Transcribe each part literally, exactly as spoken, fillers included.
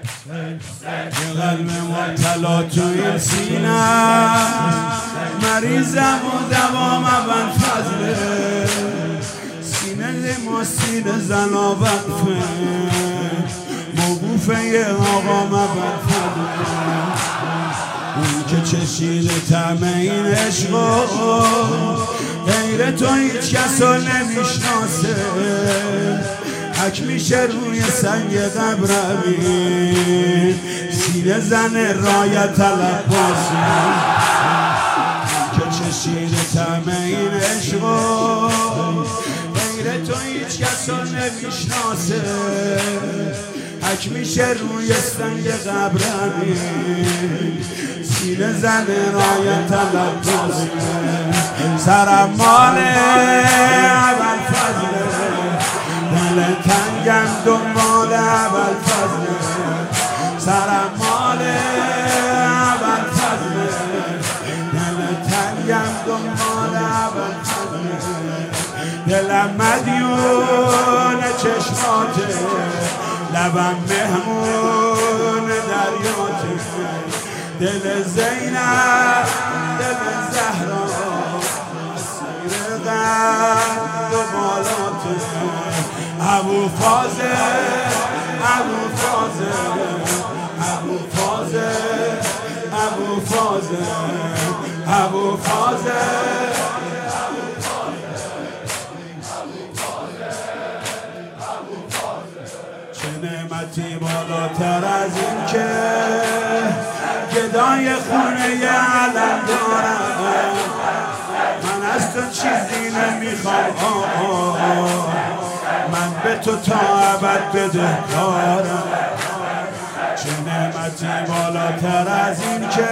یه قلب مبتلا تو این سینه مریضم و دوام اول فضله سینه ما سینه زن و وقفه موقوفه یه آقا اول فضله اون که چشیده طعم این عشقا غیر تو هیچ کس رو نمیشناسه حک میشه روی سنگ قبرمی سینه زن رایت طلب بازی که چشیده طعم این عشقا غیر تو هیچ کس رو نمیشناسه حک میشه روی سنگ قبرمی سینه زن رایت طلب بازی سرم ماله اول فضله دل تنگم دنبال اول فضله سرم ماله اول فضله دل تنگم دنبال اول فضله دلم مدیون چشماته لبم مهمون دریاته دل زینب دل زهرا اسیر قد و بالاته ابو فاضل ابو فاضل ابو فاضل ابو فاضل ابو فاضل چه نعمتی بالاتر از این که گدای خونه ی علم دارم من از تو چیزی نمیخوام من به تو تا ابد بدهکارم چه نعمتی بالاتر از این که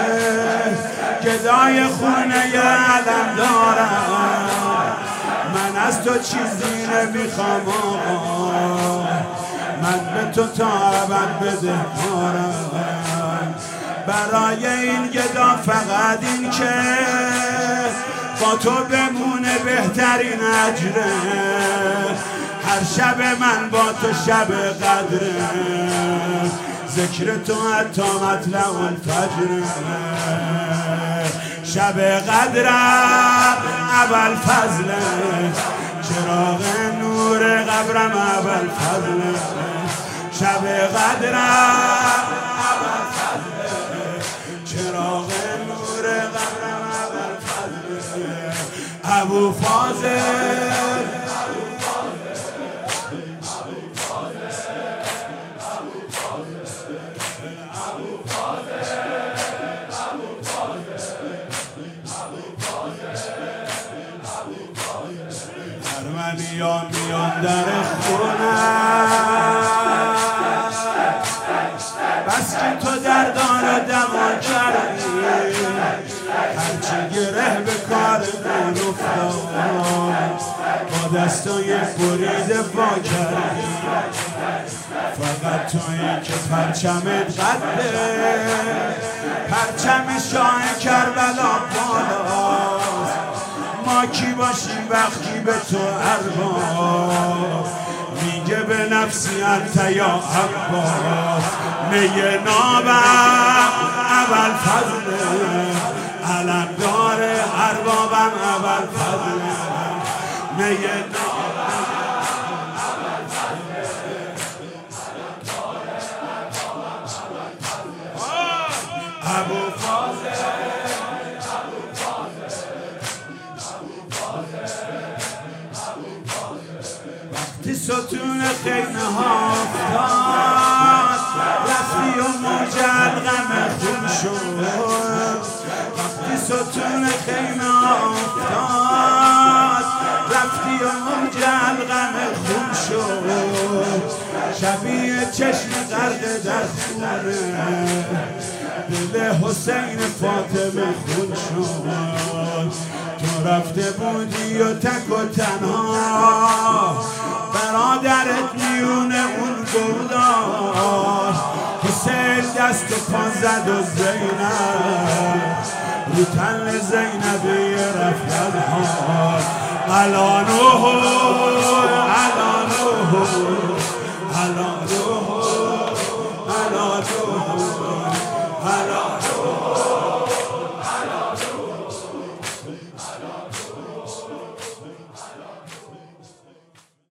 گدای خونه ی علم دارم من از تو چیزی نمیخوام من به تو تا ابد بدهکارم برای این گدا فقط این که با تو بمونه بهترین اجره هر شب من با تو شب قدره ذکر تو حتی مطلع الفجر شب قدرم اول فضله چراغ نور قبرم اول فضله شب قدرم اول فضله چراغ نور قبرم اول فضله ابو فاضل میان میان در خونه بس که تو دردان و دوا کردی هرچی گره به کار من افتاد با دستای بریده با کردی فقط تویی که پرچمت قده پرچم شاه کربلا بالاست ما کی باشیم وقتی به تو ارباب میگه به نفسی انت یا عباس میگه نابم اول فضله علم داره اربابم اول فضله میگه نابم اول فضله ابو فاضل وقتی ستون خیمه ها افتاد رفتی و موج الغم خون شد وقتی ستون خیمه ها افتاد رفتی و موج الغم خون شد شبیه چشم غرق در خونه دل حسین فاطمه خون شد تو رفته بودی و تک و تنها برادرت میونه اون گرداش حسین دست پا زد و زینب رو تن زینبی رفت ها الانو الانو الانو